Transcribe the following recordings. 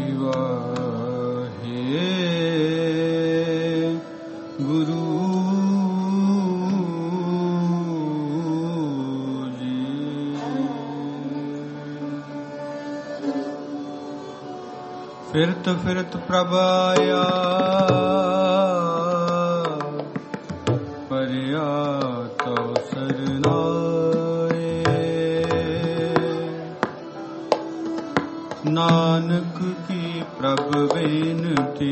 फिरत प्रभ आया परया तो सरनाए। नानक की प्रभ बेनती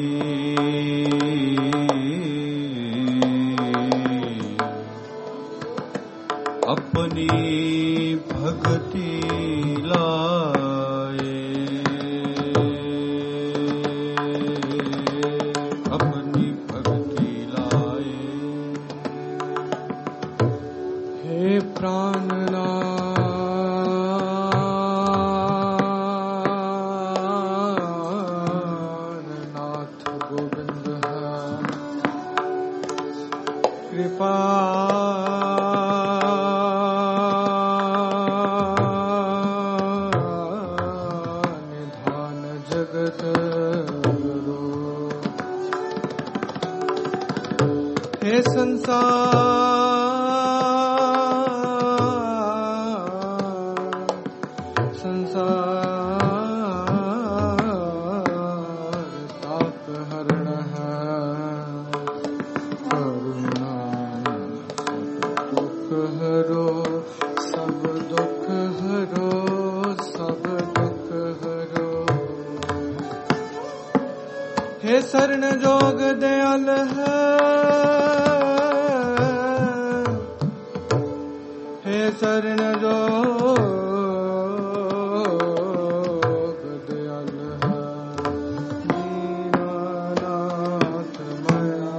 अपनी भक्ति लाए। अपनी भक्ति लाए। हे प्राणनाथ गोविंद कृपा शरण जोग दयाल है। हे शरण जोग दयाल है। दीनानाथ माया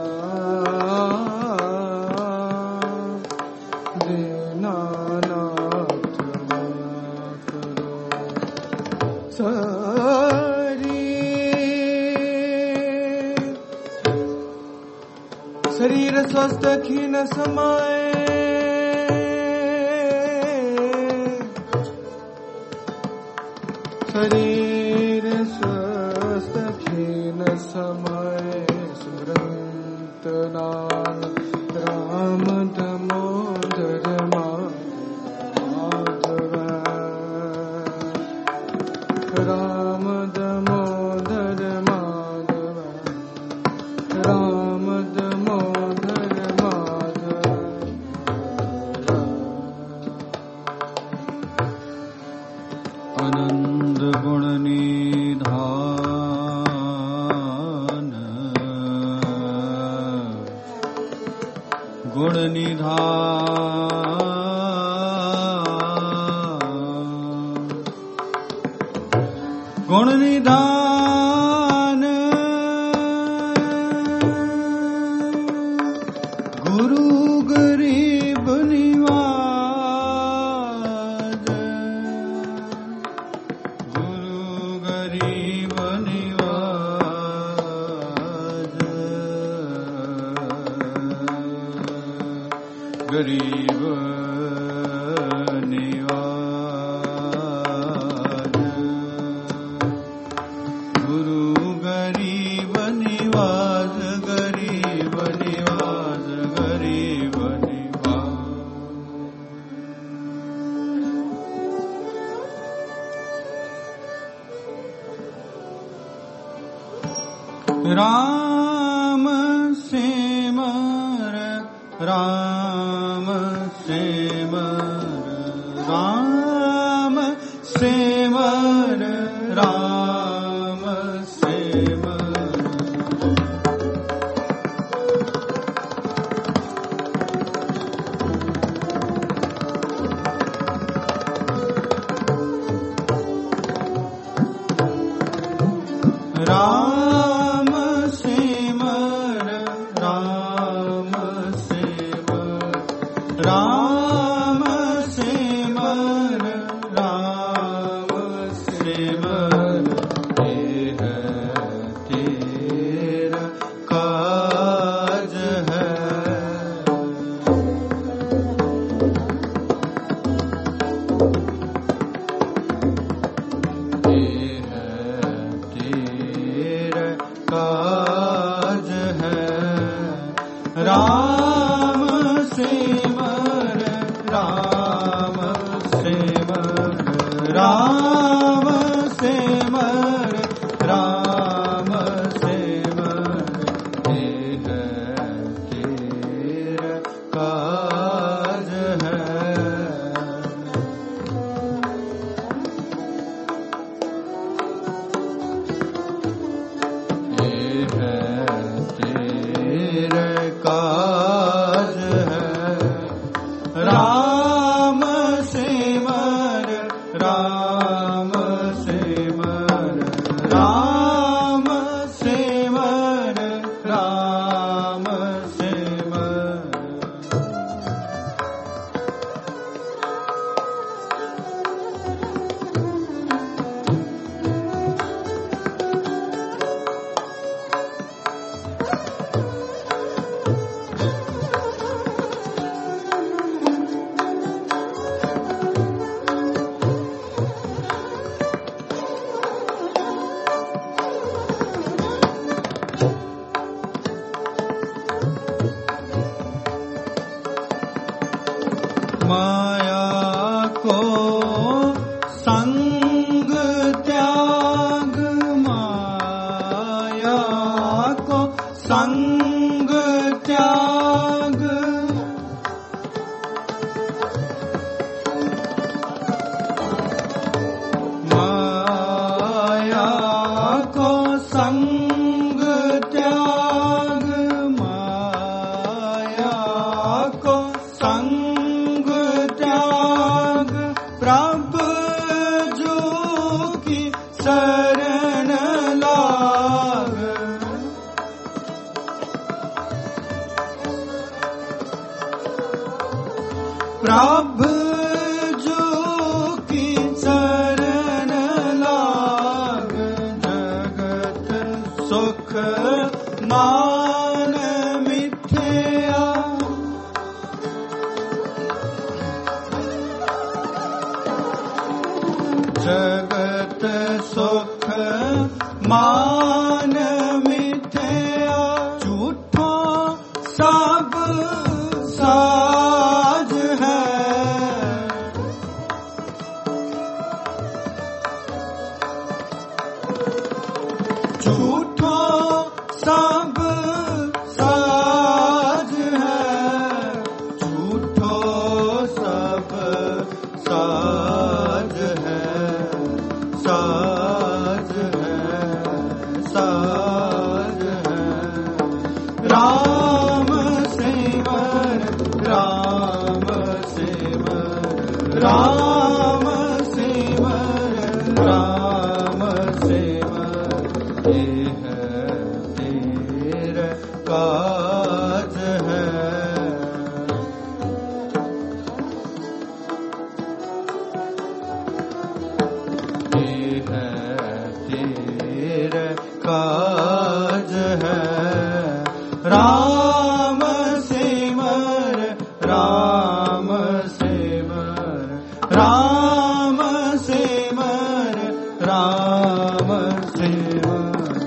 दीनानाथ माया करो। शरीर स्वस्थ खीन समाए। शरीर स्वस्थ खीन समाए। स्मरंत नाम राम दामोदर माधव। राम दामोदर माधव। राम आनंद गुण निधान। गुण निधान। गुण निधान। गुरु गरीब निवाज। गरीब निवाज। गरीब निवाज। गुरु गरीब निवाज। गरीब निवाज। गरीब राम सिमर राम सिमर राम सिमर राम सिमर। राम सिमर राम सिमर राम सिमर राम सिमर। ये है तेरा काज है। ये है संग त्याग, माया को संग त्याग, प्रभु जो की शरण लाग। प्रभु जो की शरण लाग, जगत सुख मान मिथ्या। जगत सुख मान मिथ्या, झूठो सब साज है। झूठो सब साज है, झूठो सब साज है, साज है, साज है। राम सेवर, राम सेवर, राम सेवर, राम सेवर, ये है तेरा काज है। ये है तेरा काज है। राम सेवर, राम सेवर, राम सेवर, राम सेवर।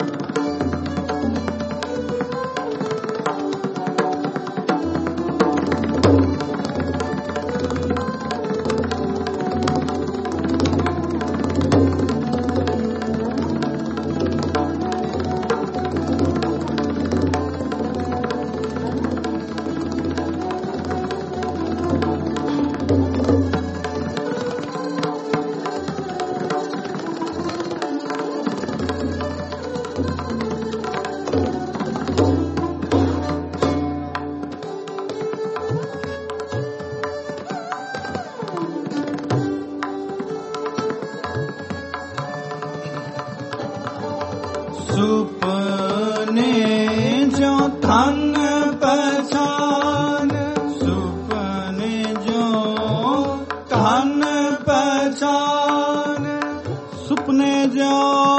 सुपने जो धन पहचान, सुपने जो धन पहचान, सुपने जो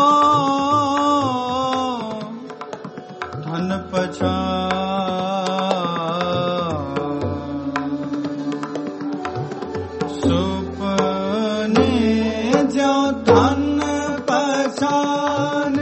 धन पहचान, सुपने जो धन पहचान,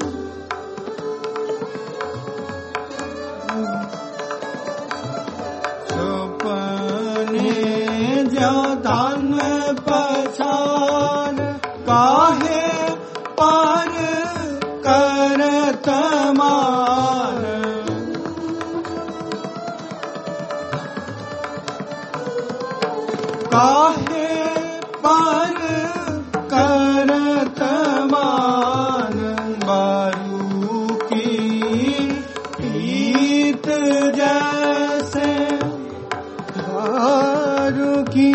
जो धन पहचान, काहे पर करत मान। काहे पर करत मान, बारू की पीत जैसे, बारू की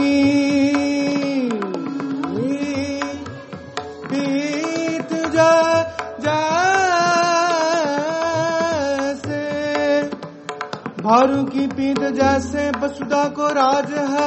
पीत जैसे, भारू की पीत जैसे वसुधा को राज है।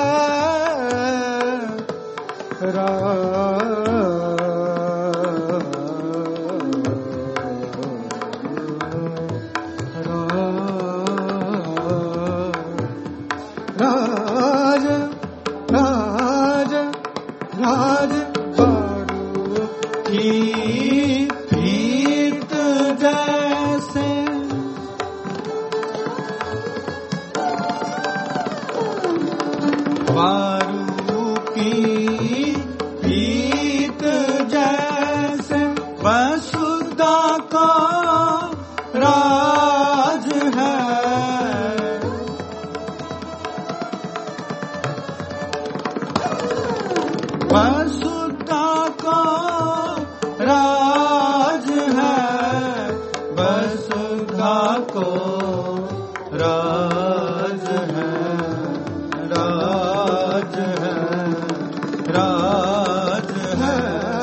राज राज राज बारू की प्रीत जैसे, बारू की प्रीत जैसे, वसुधा का राज है। वसुधा का राज है। को राज है, राज है, राज है।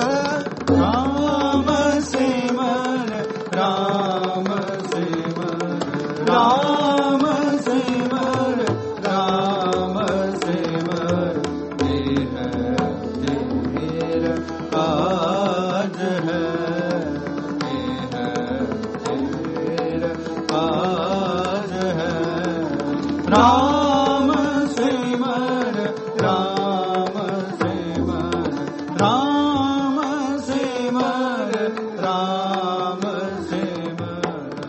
राम सिमर, राम सिमर, राम सिमर, राम सिमर, ये है तेरा काज है, ये है तेरा काज है। राम सिमर, राम सिमर, राम सिमर, राम सिमर।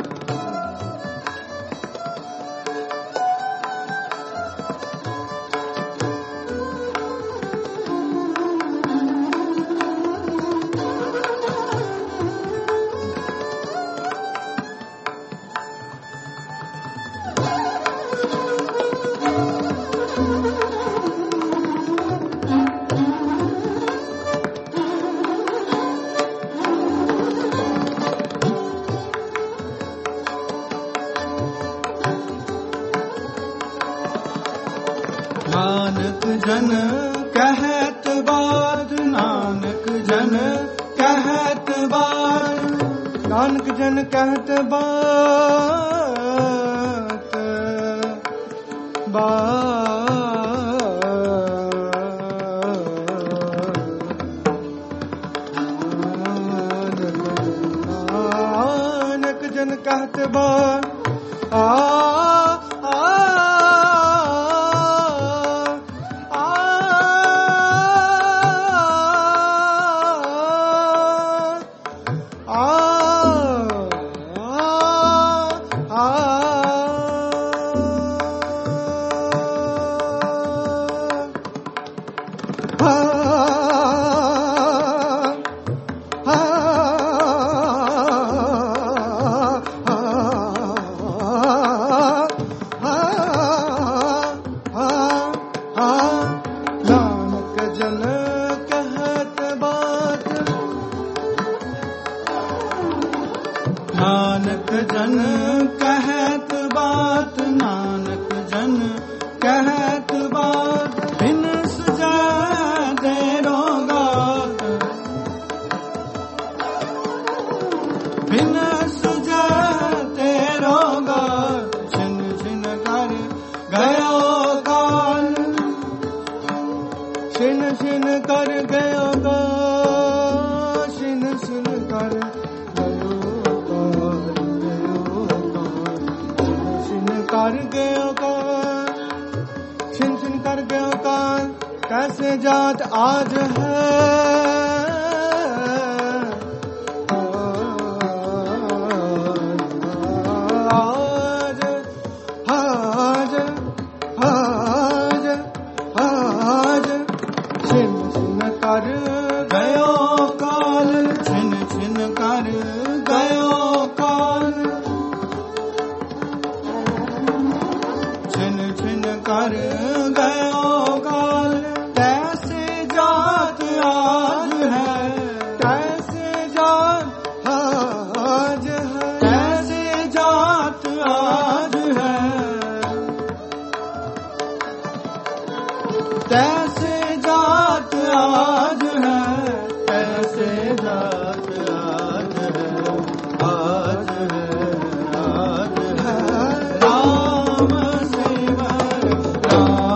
नानक जन कहत बात, नानक जन कहत बात, नानक जन कहत बात, नानक जन कहत बात। नानक जन कहत बात, नानक जन कहत बात, बिन सुजाए तेरो गात, बिन सुजाए तेरो गात। छिन छिन कर गयो काल, छिन छिन कर गयो काल, छिन छिन कर कर गयो काल, छिन छिन कर गयो काल। कैसे जात आज है, आज आज आज आज। छिन छिन कर गयो काल, छिन छिन कर गयो काल, छिन छिन कर गयो काल। कैसे जात आज है, कैसे जात आज है, कैसे जात आज है, कैसे जात आज है, कैसे जात आज है, आज है, आज है। राम सिमर, राम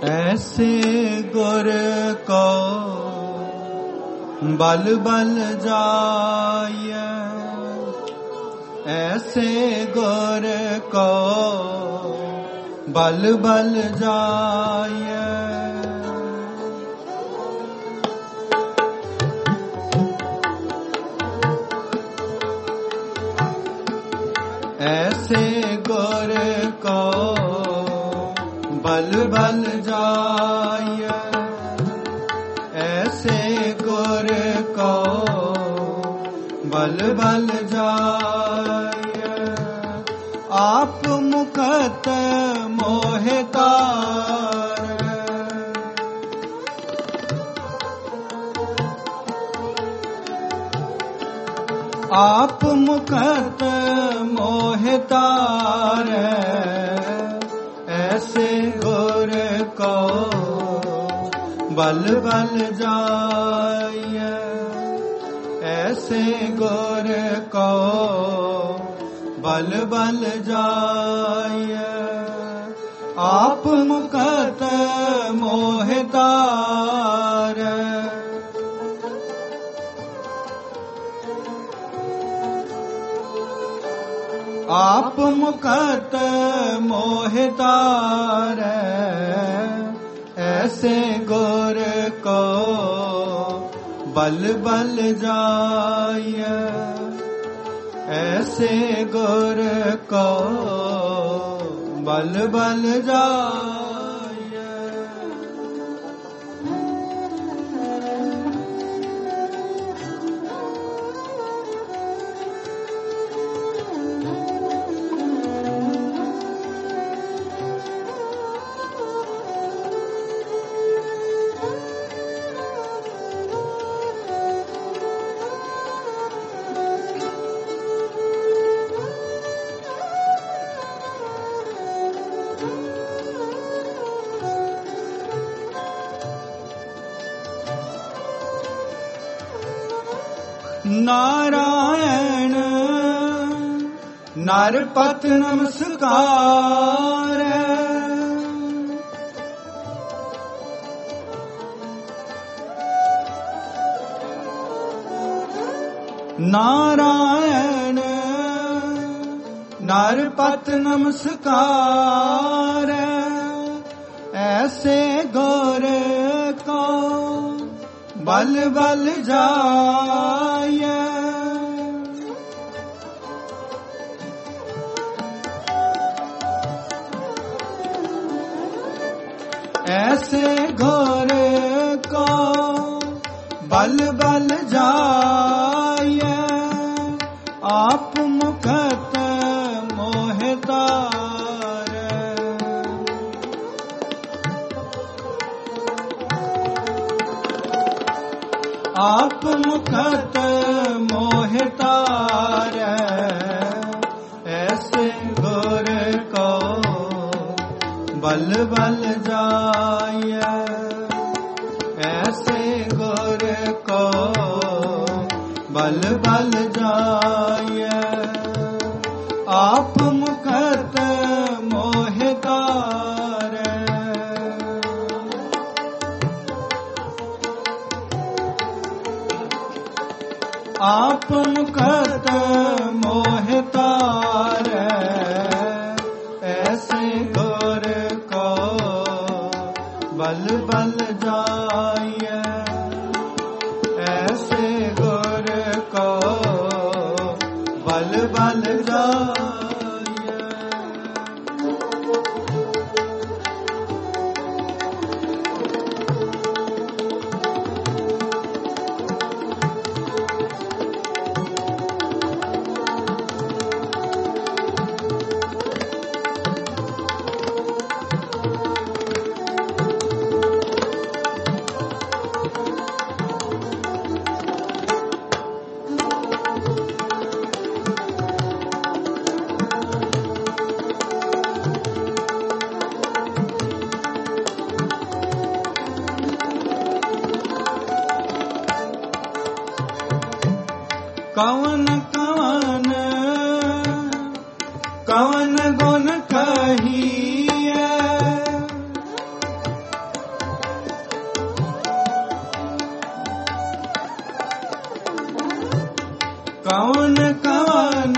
ऐसे गुर को बल बल जाय, ऐसे गुर को बल बल जाय। ऐसे गुर को बल बल जाय, ऐसे गुर को बल बल जाय। आप मुखत मोहि तार, आप मुखत मोहि तार। ऐसे गुर को बल बल जाय, ऐसे गुर को बल बल जाय। आप मुखत मोहि तार, आप मुखत मोहि तार। ऐसे गुर को बल बल जाय, ऐसे गुर को बल बल जाय। नारायण नरपत नमस्कार, नारायण नरपत नमस्कार। ऐसे गुर को बल बल जाय, ऐसे गुर को बल बल जाय। आप मुखत मोहि तार, आप मुखत मोहि तार। ऐसे गुर को बल बल जाय, ऐसे गुर को बल बल जाय। आप मुखत मोहि तार, आप मुखत मोहि तार। ऐसे गुर को बल बल जाय, ऐसे गुर को बल बल जाय। कवन कवन कवन गुण कहिए, कौन कवन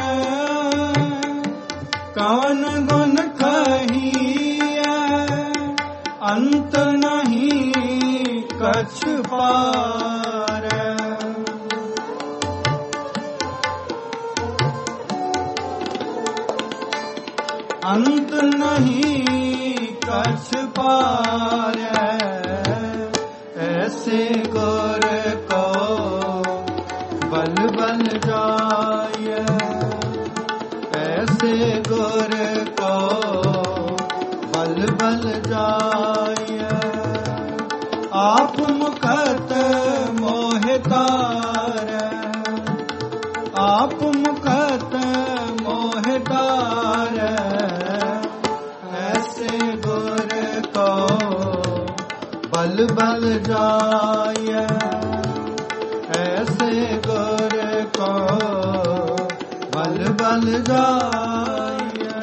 कवन गुण कहिए, अंत नहीं कछ पार। अंत नहीं कछ पार, ऐसे गुर को बल बल जाय। ऐसे गुर को बल बल जाय। आप मुखत मोहितार, आप मुखत मोहितार। ऐसे गुर को बल बल जाय। ऐसे गुर को बल बल जाय।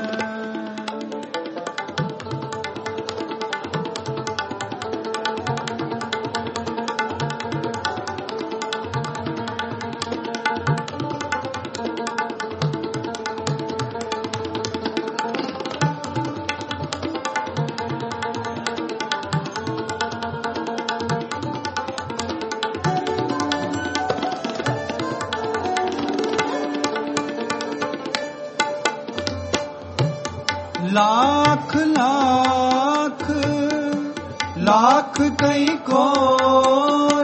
लाख लाख लाख कई कोर,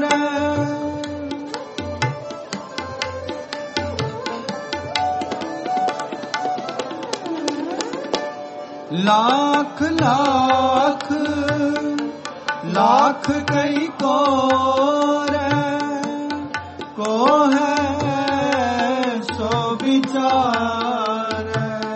लाख लाख लाख कई कोर। को है सो विचार,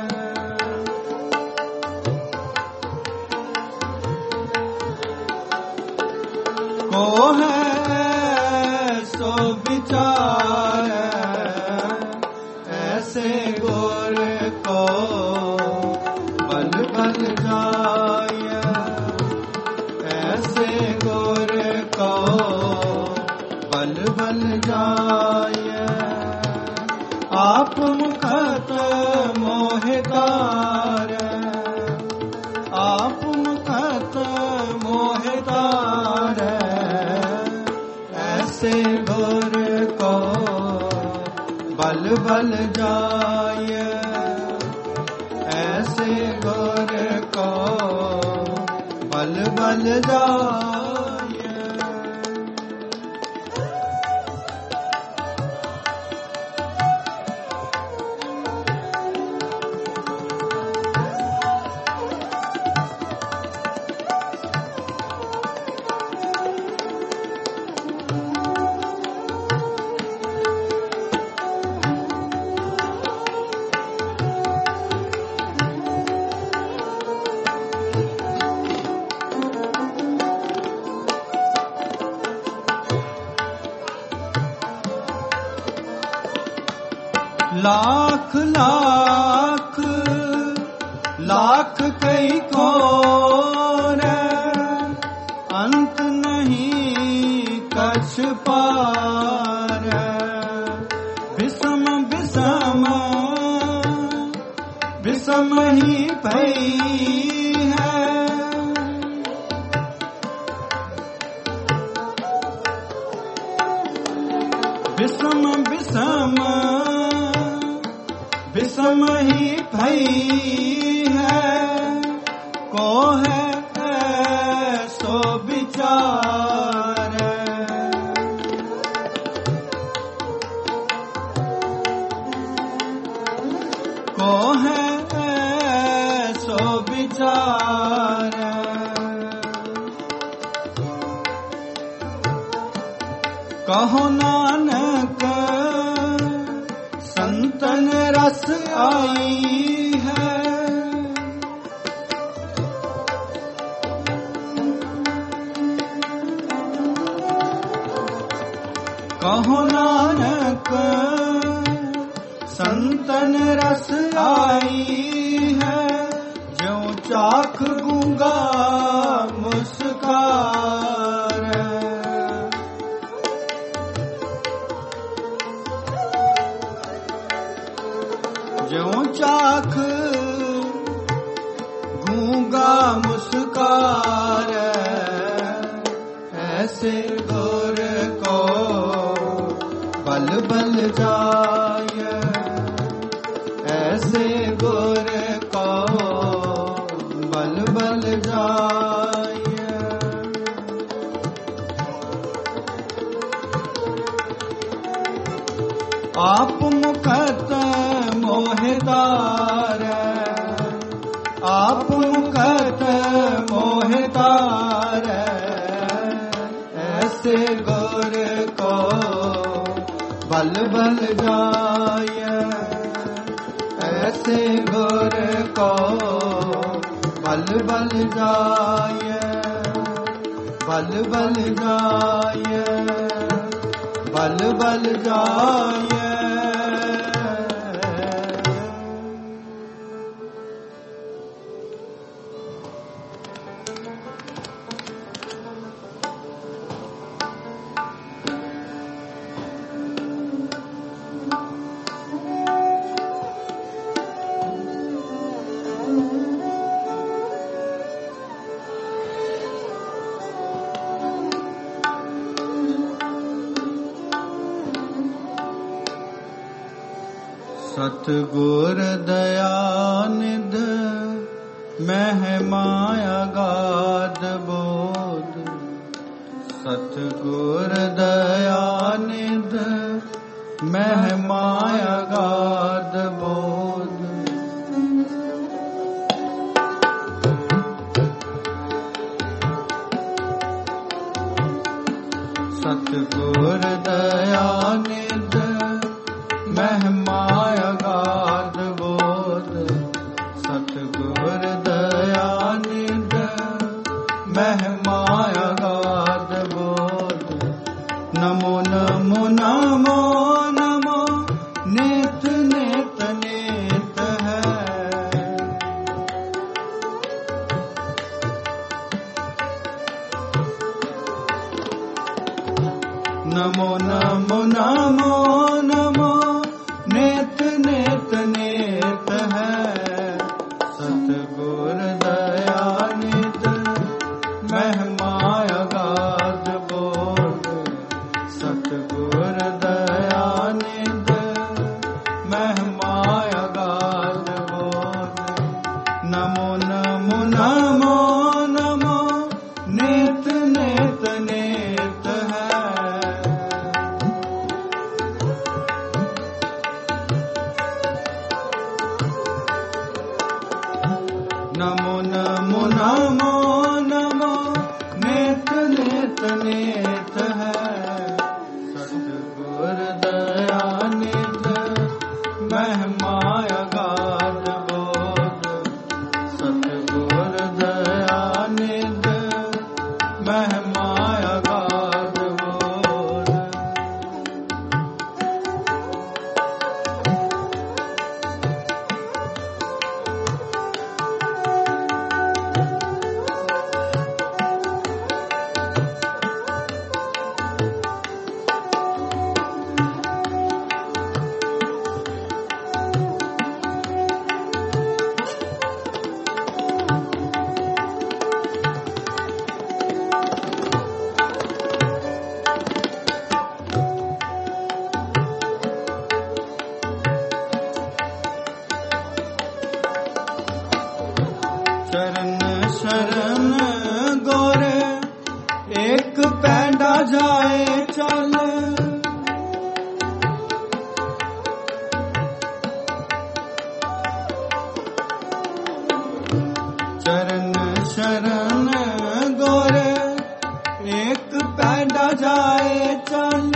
को है सो विचार। ऐसे गुर को बल बल जाय। ऐसे गुर को बल बल जाय। आप मुखत मोहितार, आप मुखत मोहितार। ऐसे गुर को बल बल जाय। ऐसे गुर को बल बल जाय। लाख लाख लाख कई कोर, अंत नहीं कछ पार। विषम विषम विषम ही भई है, विषम विषम विषम ही भई है। को है सो विचार, को है सो विचार। कहो नानक संतन रस आई है, कहो नानक संतन रस आई है। जो चाख गूंगा मुस्कार, ज्यों चाख गूंगा मुस्कार, ऐसे गुर को बल बल जाय, ऐसे गुर को बल बल जाय। आप मुखत मोहि तारै, आप मुखत मोहि तारै, ऐसे गुर को बल बल जाय, ऐसे गुर को बल बल जाय, बल बल जाय, बल बल जाय। सतगुर दयानिध महिमा अगाध बोध, सतगुर दयानिध महिमा अगाध बोध। सतगुर दयानिध महिमा अगाध बोध, सतगुर दयानिध महिमा अगाध बोध। नमो नमो नमो नमो नित नित नित है, नमो नमो नमो नमो नित नित नित है। सतगुर दयानिध महिमा अगाध बोध, सतगुर दयानिध महिमा अगाध बोध। नमो नमो नमो नमो नित नित नित है, नमो नमो नमो नमो नित नित नित है। सतगुर दयानिध महिमा अगाध बोध, सतगुर दयानिध महिमा अगाध बोध। चरण शरण गोरे एक पैंडा जाए चल, चरण शरण गोरे एक पैंडा जाए चल।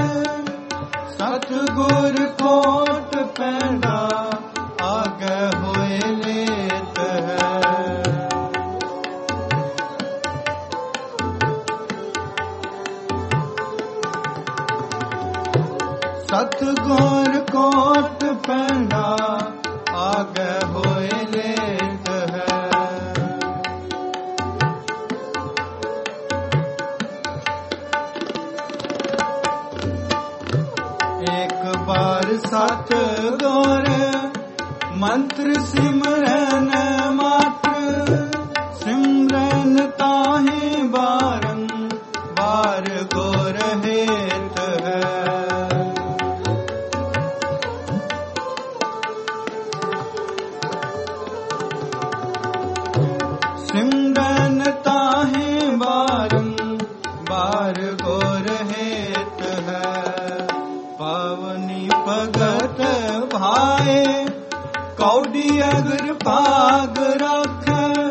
सतगुर कोट पैंडा आगे होए लेत है, सतगुर कोट पैंडा आगे होए लेत है। एक बार सतगुर मंत्र सिमरन मात्र, सिमरन ताहि बारंबार गोर हेत है। सिमरन ताहि बारंबार गोर हेत है। पावनी भगत भाए कौड़ी अगर पाग रख,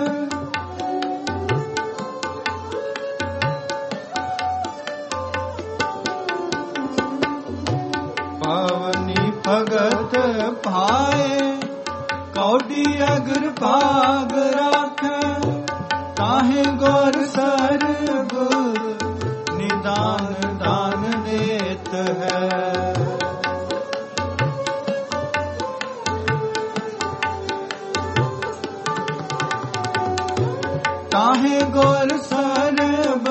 पावनी भगत भाए कौड़ी अगर पाग रख, ताहे गौर सर्व निदान दान देत है। ताहे गौर सर्व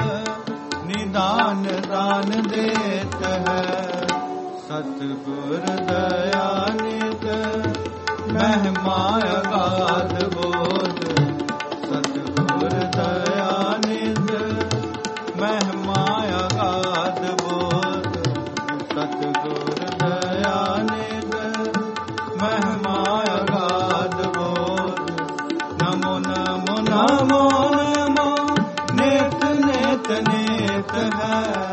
निदान दान देत है। सतगुर दयानिध महिमा अगाध बोध, सतगुर दयानिध महिमा अगाध बोध, सतगुर दयानिध महिमा अगाध बोध। नमो नमो नमो नमो नेत नेत नेत है।